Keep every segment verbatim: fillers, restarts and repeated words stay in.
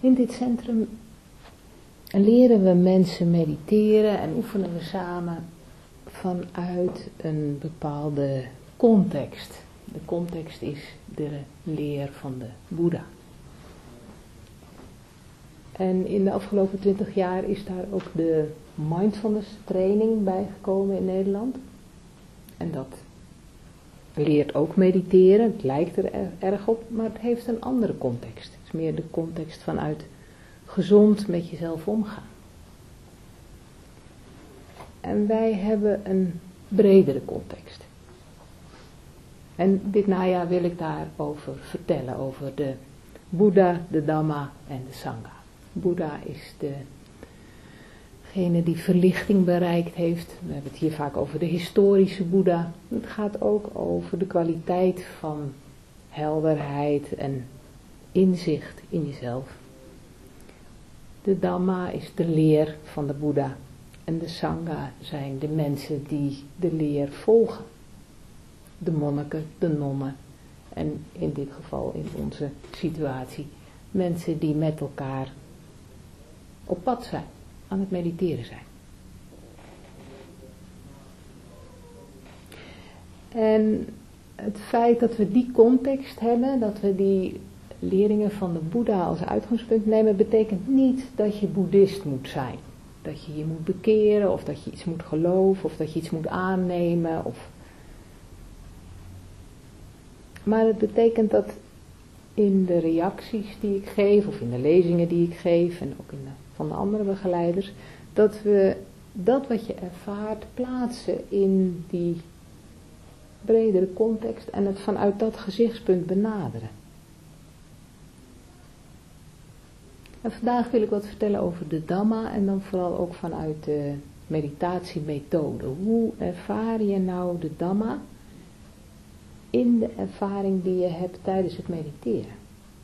In dit centrum leren we mensen mediteren en oefenen we samen vanuit een bepaalde context. De context is de leer van de Boeddha. En in de afgelopen twintig jaar is daar ook de mindfulness training bijgekomen in Nederland. En dat leert ook mediteren, het lijkt er erg op, maar het heeft een andere context. Het is meer de context vanuit gezond met jezelf omgaan. En wij hebben een bredere context. En dit najaar wil ik daarover vertellen, over de Boeddha, de Dhamma en de Sangha. Boeddha is degene die verlichting bereikt heeft. We hebben het hier vaak over de historische Boeddha. Het gaat ook over de kwaliteit van helderheid en inzicht in jezelf. De Dhamma is de leer van de Boeddha. En de Sangha zijn de mensen die de leer volgen. De monniken, de nonnen. En in dit geval, in onze situatie, mensen die met elkaar op pad zijn, aan het mediteren zijn. En het feit dat we die context hebben, dat we die leringen van de Boeddha als uitgangspunt nemen, betekent niet dat je boeddhist moet zijn. Dat je je moet bekeren, of dat je iets moet geloven, of dat je iets moet aannemen. Of... Maar het betekent dat in de reacties die ik geef, of in de lezingen die ik geef, en ook in de, van de andere begeleiders, dat we dat wat je ervaart plaatsen in die bredere context en het vanuit dat gezichtspunt benaderen. En vandaag wil ik wat vertellen over de Dhamma en dan vooral ook vanuit de meditatiemethode. Hoe ervaar je nou de Dhamma in de ervaring die je hebt tijdens het mediteren?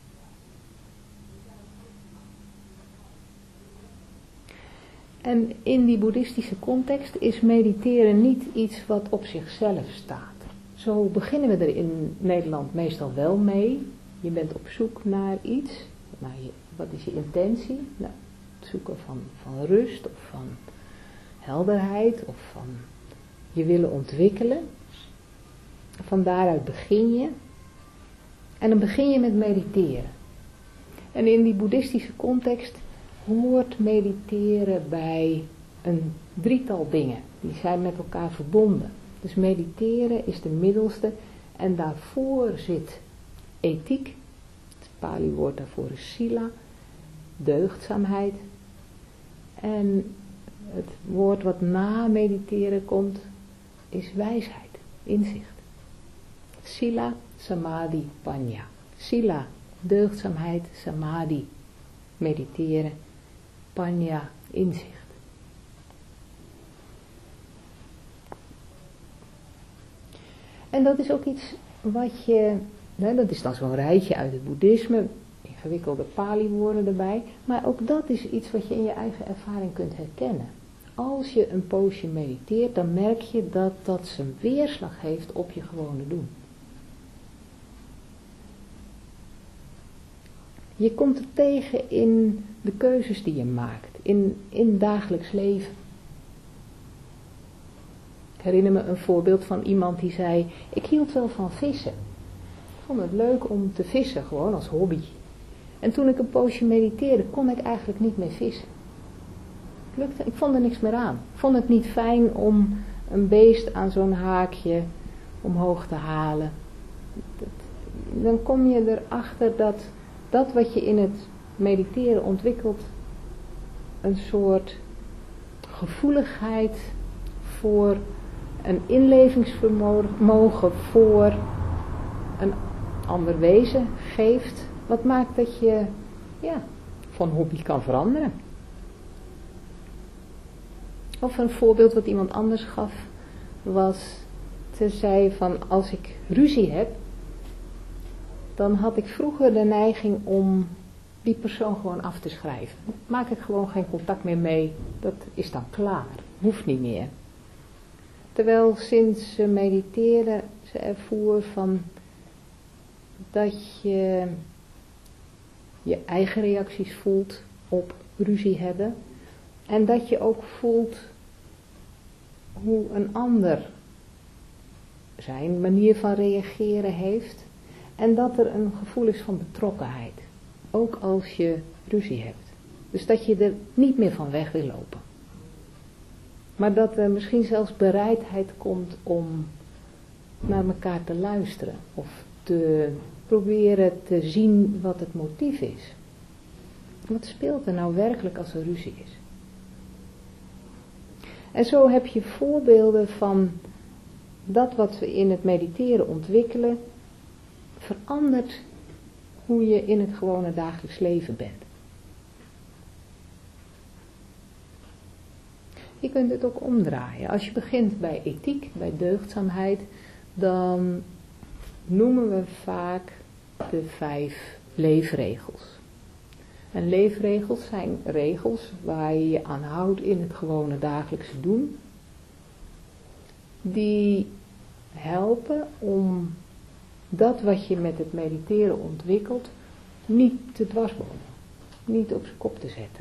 En in die boeddhistische context is mediteren niet iets wat op zichzelf staat. Zo beginnen we er in Nederland meestal wel mee. Je bent op zoek naar iets. Nou, je, wat is je intentie? Nou, het zoeken van, van rust of van helderheid of van je willen ontwikkelen. Van daaruit begin je. En dan begin je met mediteren. En in die boeddhistische context hoort mediteren bij een drietal dingen. Die zijn met elkaar verbonden. Dus mediteren is de middelste en daarvoor zit ethiek. Het Pali-woord daarvoor is sila, deugdzaamheid. En het woord wat na mediteren komt is wijsheid, inzicht. Sila, samadhi, panya. Sila, deugdzaamheid, samadhi, mediteren, panya, inzicht. En dat is ook iets wat je, nou, dat is dan zo'n rijtje uit het boeddhisme, ingewikkelde Pali-woorden erbij, maar ook dat is iets wat je in je eigen ervaring kunt herkennen. Als je een poosje mediteert, dan merk je dat dat zijn weerslag heeft op je gewone doen. Je komt het tegen in de keuzes die je maakt, in, in dagelijks leven. Ik herinner me een voorbeeld van iemand die zei, ik hield wel van vissen. Ik vond het leuk om te vissen, gewoon als hobby. En toen ik een poosje mediteerde, kon ik eigenlijk niet meer vissen. Het lukte, ik vond er niks meer aan. Ik vond het niet fijn om een beest aan zo'n haakje omhoog te halen. Dan kom je erachter dat dat wat je in het mediteren ontwikkelt, een soort gevoeligheid voor een inlevingsvermogen voor een ander wezen geeft, wat maakt dat je ja, van hobby kan veranderen. Of een voorbeeld wat iemand anders gaf was, ze zei van als ik ruzie heb, dan had ik vroeger de neiging om die persoon gewoon af te schrijven. Maak ik gewoon geen contact meer mee, dat is dan klaar, hoeft niet meer. Terwijl sinds ze mediteren, ze ervoer van dat je je eigen reacties voelt op ruzie hebben. En dat je ook voelt hoe een ander zijn manier van reageren heeft. En dat er een gevoel is van betrokkenheid. Ook als je ruzie hebt. Dus dat je er niet meer van weg wil lopen. Maar dat er misschien zelfs bereidheid komt om naar elkaar te luisteren. Of te proberen te zien wat het motief is. Wat speelt er nou werkelijk als er ruzie is? En zo heb je voorbeelden van dat wat we in het mediteren ontwikkelen, verandert hoe je in het gewone dagelijks leven bent. Je kunt het ook omdraaien. Als je begint bij ethiek, bij deugdzaamheid, dan noemen we vaak de vijf leefregels. En leefregels zijn regels waar je je aan houdt in het gewone dagelijkse doen. Die helpen om dat wat je met het mediteren ontwikkelt niet te dwarsbomen, niet op zijn kop te zetten.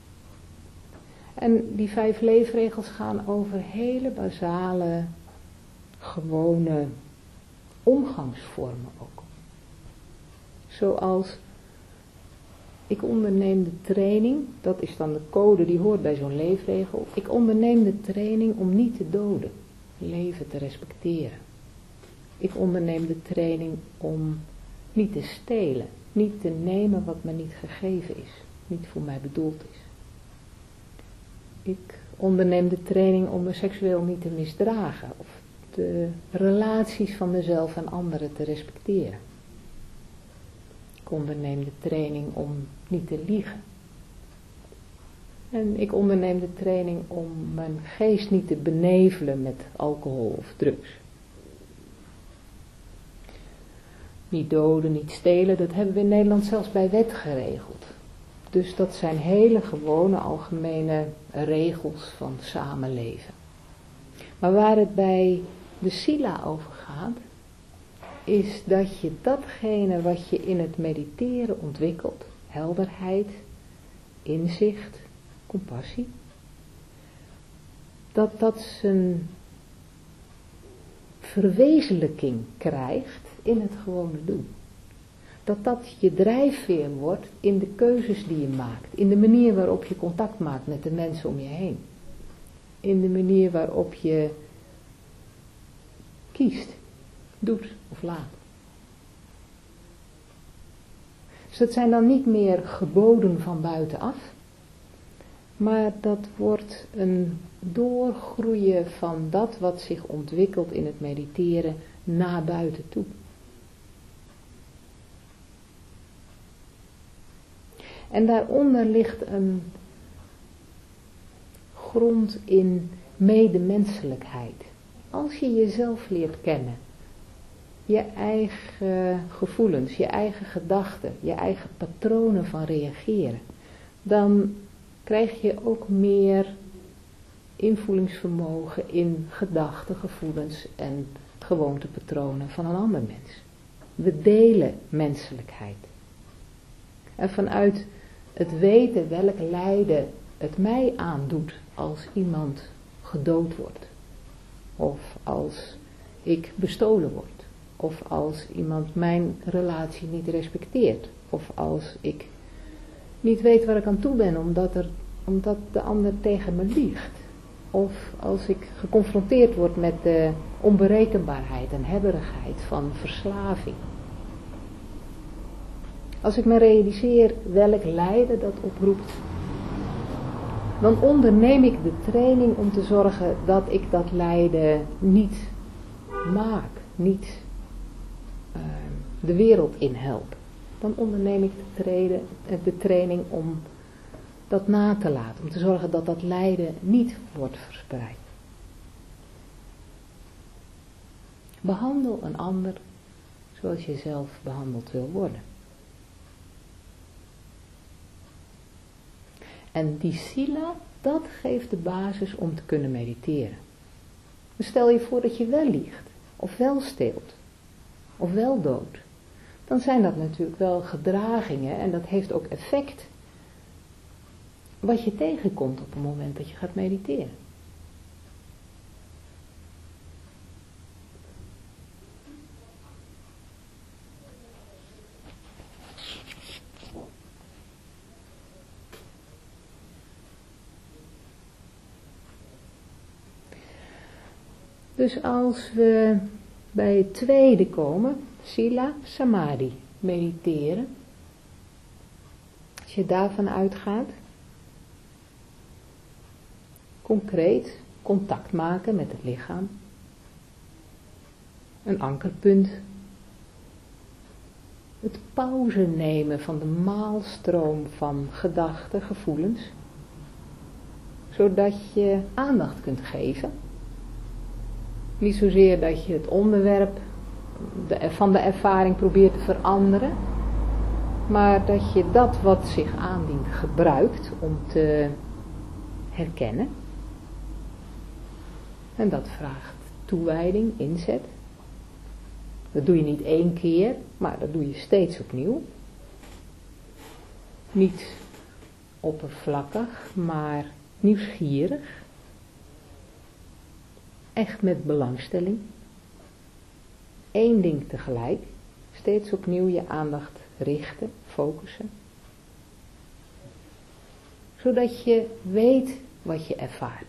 En die vijf leefregels gaan over hele basale, gewone omgangsvormen ook. Zoals, ik onderneem de training, dat is dan de code die hoort bij zo'n leefregel. Ik onderneem de training om niet te doden, leven te respecteren. Ik onderneem de training om niet te stelen, niet te nemen wat me niet gegeven is, niet voor mij bedoeld is. Ik onderneem de training om me seksueel niet te misdragen of de relaties van mezelf en anderen te respecteren. Ik onderneem de training om niet te liegen. En ik onderneem de training om mijn geest niet te benevelen met alcohol of drugs. Niet doden, niet stelen, dat hebben we in Nederland zelfs bij wet geregeld. Dus dat zijn hele gewone algemene regels van samenleven. Maar waar het bij de sila over gaat, is dat je datgene wat je in het mediteren ontwikkelt, helderheid, inzicht, compassie, dat dat zijn verwezenlijking krijgt in het gewone doen. Dat dat je drijfveer wordt in de keuzes die je maakt, in de manier waarop je contact maakt met de mensen om je heen, in de manier waarop je kiest, doet of laat. Dus dat zijn dan niet meer geboden van buitenaf, maar dat wordt een doorgroeien van dat wat zich ontwikkelt in het mediteren naar buiten toe. En daaronder ligt een grond in medemenselijkheid. Als je jezelf leert kennen, je eigen gevoelens, je eigen gedachten, je eigen patronen van reageren, dan krijg je ook meer invoelingsvermogen in gedachten, gevoelens en gewoontepatronen van een ander mens. We delen menselijkheid. En vanuit het weten welk lijden het mij aandoet als iemand gedood wordt. Of als ik bestolen word. Of als iemand mijn relatie niet respecteert. Of als ik niet weet waar ik aan toe ben omdat, er, omdat de ander tegen me liegt. Of als ik geconfronteerd word met de onberekenbaarheid en hebberigheid van verslaving. Als ik me realiseer welk lijden dat oproept, dan onderneem ik de training om te zorgen dat ik dat lijden niet maak, niet uh, de wereld in help. Dan onderneem ik de, treden, de training om dat na te laten, om te zorgen dat dat lijden niet wordt verspreid. Behandel een ander zoals je zelf behandeld wil worden. En die sila, dat geeft de basis om te kunnen mediteren. Dus stel je voor dat je wel liegt, of wel steelt, of wel doodt. dan zijn dat natuurlijk wel gedragingen en dat heeft ook effect wat je tegenkomt op het moment dat je gaat mediteren. Dus als we bij het tweede komen, sila, samadhi, mediteren. Als je daarvan uitgaat, concreet contact maken met het lichaam, een ankerpunt, het pauze nemen van de maalstroom van gedachten, gevoelens, zodat je aandacht kunt geven. Niet zozeer dat je het onderwerp de, van de ervaring probeert te veranderen, maar dat je dat wat zich aandient gebruikt om te herkennen. En dat vraagt toewijding, inzet. Dat doe je niet één keer, maar dat doe je steeds opnieuw. Niet oppervlakkig, maar nieuwsgierig. Echt met belangstelling. Eén ding tegelijk. Steeds opnieuw je aandacht richten, focussen. Zodat je weet wat je ervaart.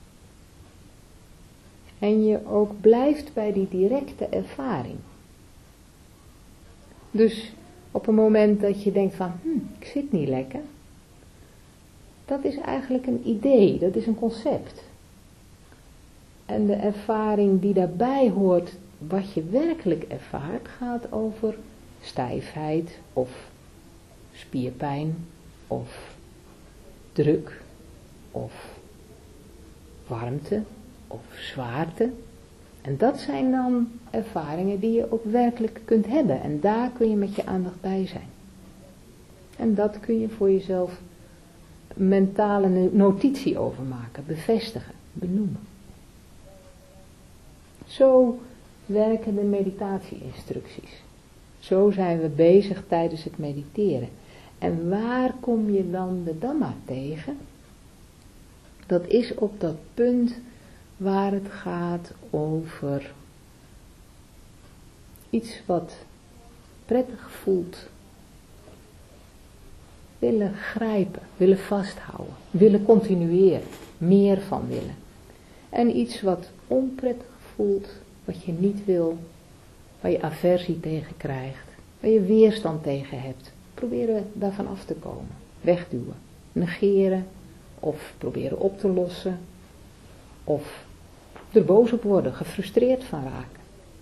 En je ook blijft bij die directe ervaring. Dus op een moment dat je denkt van, hm, ik zit niet lekker. Dat is eigenlijk een idee, dat is een concept. En de ervaring die daarbij hoort, wat je werkelijk ervaart, gaat over stijfheid of spierpijn of druk of warmte of zwaarte. En dat zijn dan ervaringen die je ook werkelijk kunt hebben. En daar kun je met je aandacht bij zijn. En dat kun je voor jezelf mentale notitie over maken, bevestigen, benoemen. Zo werken de meditatie-instructies. Zo zijn we bezig tijdens het mediteren. En waar kom je dan de Dhamma tegen? Dat is op dat punt waar het gaat over iets wat prettig voelt. Willen grijpen, willen vasthouden, willen continueren, meer van willen. En iets wat onprettig voelt, wat je niet wil, waar je aversie tegen krijgt, waar je weerstand tegen hebt. Proberen daarvan af te komen, wegduwen, negeren of proberen op te lossen of er boos op worden, gefrustreerd van raken.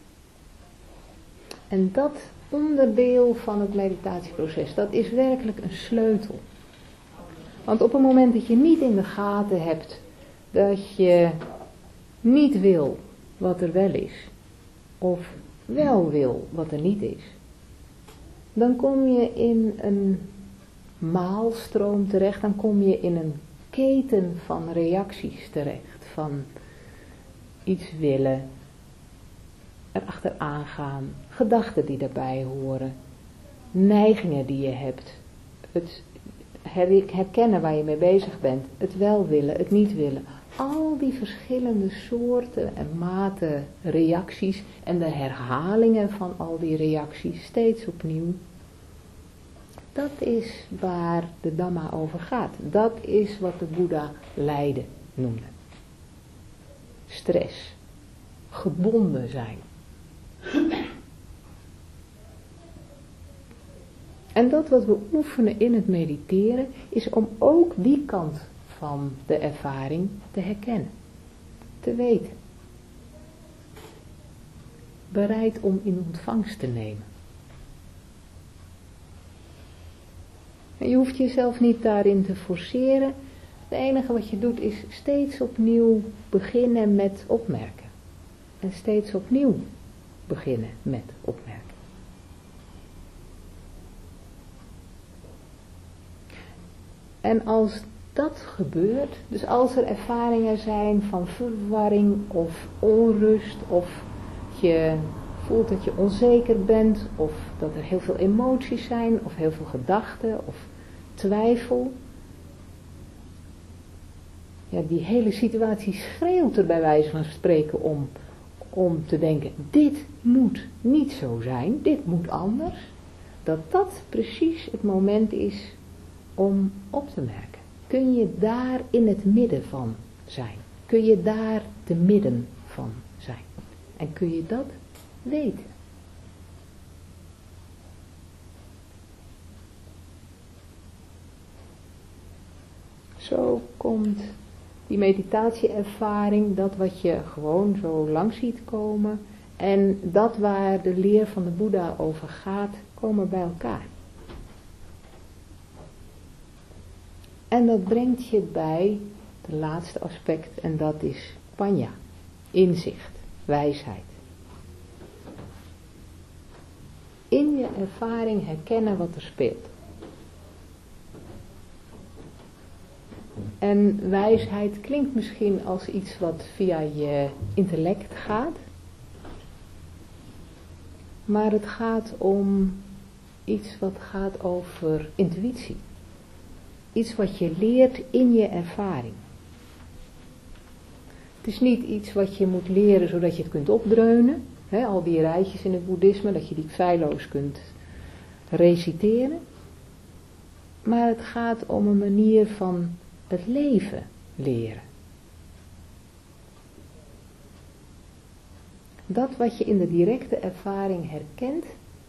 En dat onderdeel van het meditatieproces, dat is werkelijk een sleutel. Want op het moment dat je niet in de gaten hebt, dat je niet wil wat er wel is, of wel wil wat er niet is, dan kom je in een maalstroom terecht, dan kom je in een keten van reacties terecht, van iets willen, erachteraan gaan, gedachten die daarbij horen, neigingen die je hebt, het herkennen waar je mee bezig bent, het wel willen, het niet willen. Al die verschillende soorten en maten reacties en de herhalingen van al die reacties steeds opnieuw. Dat is waar de Dhamma over gaat. Dat is wat de Boeddha lijden noemde. Stress. Gebonden zijn. En dat wat we oefenen in het mediteren is om ook die kant van de ervaring te herkennen. Te weten. Bereid om in ontvangst te nemen. En je hoeft jezelf niet daarin te forceren. Het enige wat je doet is steeds opnieuw beginnen met opmerken. En steeds opnieuw beginnen met opmerken. En als dat gebeurt, dus als er ervaringen zijn van verwarring of onrust, of je voelt dat je onzeker bent, of dat er heel veel emoties zijn, of heel veel gedachten, of twijfel. Ja, die hele situatie schreeuwt er bij wijze van spreken om, om te denken, dit moet niet zo zijn, dit moet anders. Dat dat precies het moment is om op te merken. Kun je daar in het midden van zijn? Kun je daar te midden van zijn? En kun je dat weten? Zo komt die meditatieervaring, dat wat je gewoon zo lang ziet komen, en dat waar de leer van de Boeddha over gaat, komen bij elkaar. En dat brengt je bij het laatste aspect, en dat is panya, inzicht, wijsheid. In je ervaring herkennen wat er speelt. En wijsheid klinkt misschien als iets wat via je intellect gaat. Maar het gaat om iets wat gaat over intuïtie. Iets wat je leert in je ervaring. Het is niet iets wat je moet leren zodat je het kunt opdreunen. He, al die rijtjes in het boeddhisme, dat je die feilloos kunt reciteren. Maar het gaat om een manier van het leven leren. Dat wat je in de directe ervaring herkent,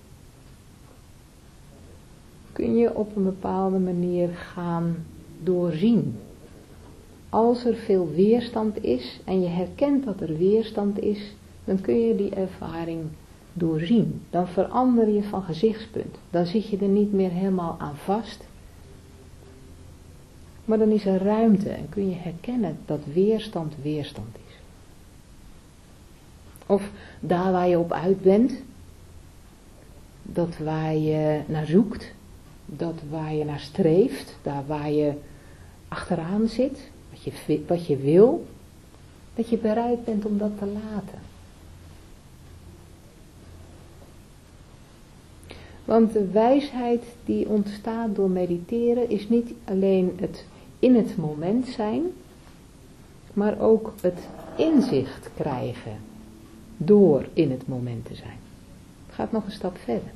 kun je op een bepaalde manier gaan doorzien. Als er veel weerstand is en je herkent dat er weerstand is, dan kun je die ervaring doorzien. Dan verander je van gezichtspunt. Dan zit je er niet meer helemaal aan vast. Maar dan is er ruimte en kun je herkennen dat weerstand weerstand is. Of daar waar je op uit bent, dat waar je naar zoekt, dat waar je naar streeft, daar waar je achteraan zit, wat je, wat je wil, dat je bereid bent om dat te laten. Want de wijsheid die ontstaat door mediteren is niet alleen het in het moment zijn, maar ook het inzicht krijgen door in het moment te zijn. Het gaat nog een stap verder.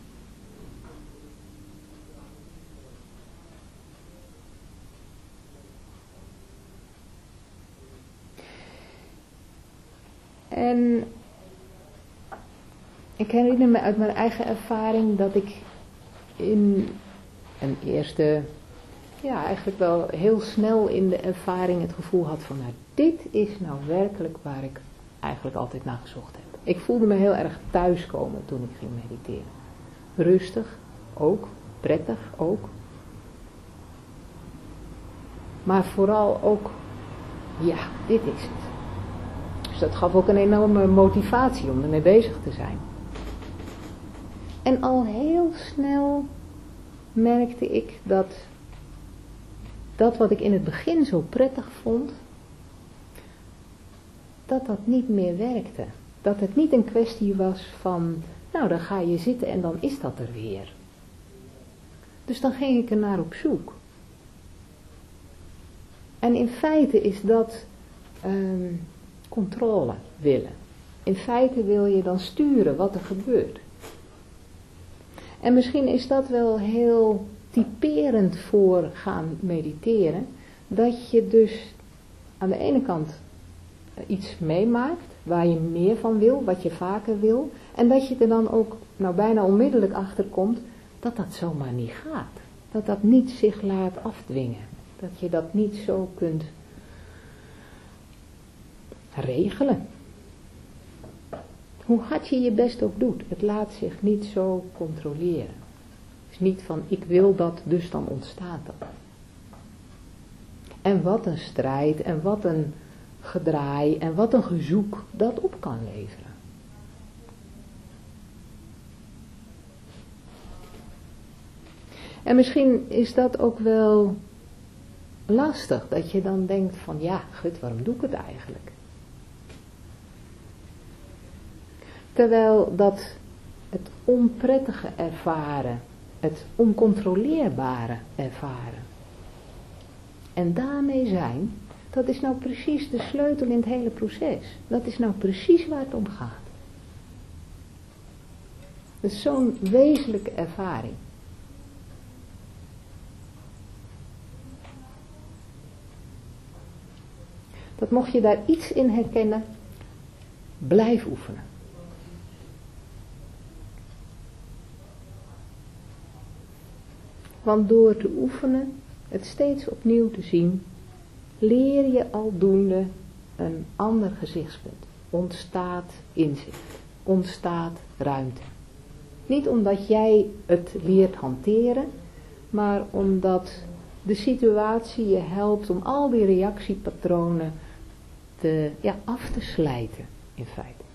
En ik herinner me uit mijn eigen ervaring dat ik in een eerste, ja eigenlijk wel heel snel in de ervaring het gevoel had van, nou dit is nou werkelijk waar ik eigenlijk altijd naar gezocht heb. Ik voelde me heel erg thuiskomen toen ik ging mediteren. Rustig ook, prettig ook. Maar vooral ook, ja, dit is het. Dus dat gaf ook een enorme motivatie om ermee bezig te zijn. En al heel snel merkte ik dat dat wat ik in het begin zo prettig vond, dat dat niet meer werkte. Dat het niet een kwestie was van, nou dan ga je zitten en dan is dat er weer. Dus dan ging ik er naar op zoek. En in feite is dat um, controle willen. In feite wil je dan sturen wat er gebeurt. En misschien is dat wel heel typerend voor gaan mediteren. Dat je dus aan de ene kant iets meemaakt waar je meer van wil, wat je vaker wil. En dat je er dan ook nou bijna onmiddellijk achter komt dat dat zomaar niet gaat. Dat dat niet zich laat afdwingen. Dat je dat niet zo kunt regelen. Hoe hard je je best ook doet, het laat zich niet zo controleren. Het is niet van ik wil dat, dus dan ontstaat dat. En wat een strijd en wat een gedraai en wat een gezoek dat op kan leveren. En misschien is dat ook wel lastig, dat je dan denkt van ja, gut, waarom doe ik het eigenlijk? Terwijl dat het onprettige ervaren, het oncontroleerbare ervaren en daarmee zijn, dat is nou precies de sleutel in het hele proces. Dat is nou precies waar het om gaat. Dat is zo'n wezenlijke ervaring. Dat mocht je daar iets in herkennen, blijf oefenen. Want door te oefenen, het steeds opnieuw te zien, leer je aldoende een ander gezichtspunt. Ontstaat inzicht, ontstaat ruimte. Niet omdat jij het leert hanteren, maar omdat de situatie je helpt om al die reactiepatronen te, ja, af te slijten in feite.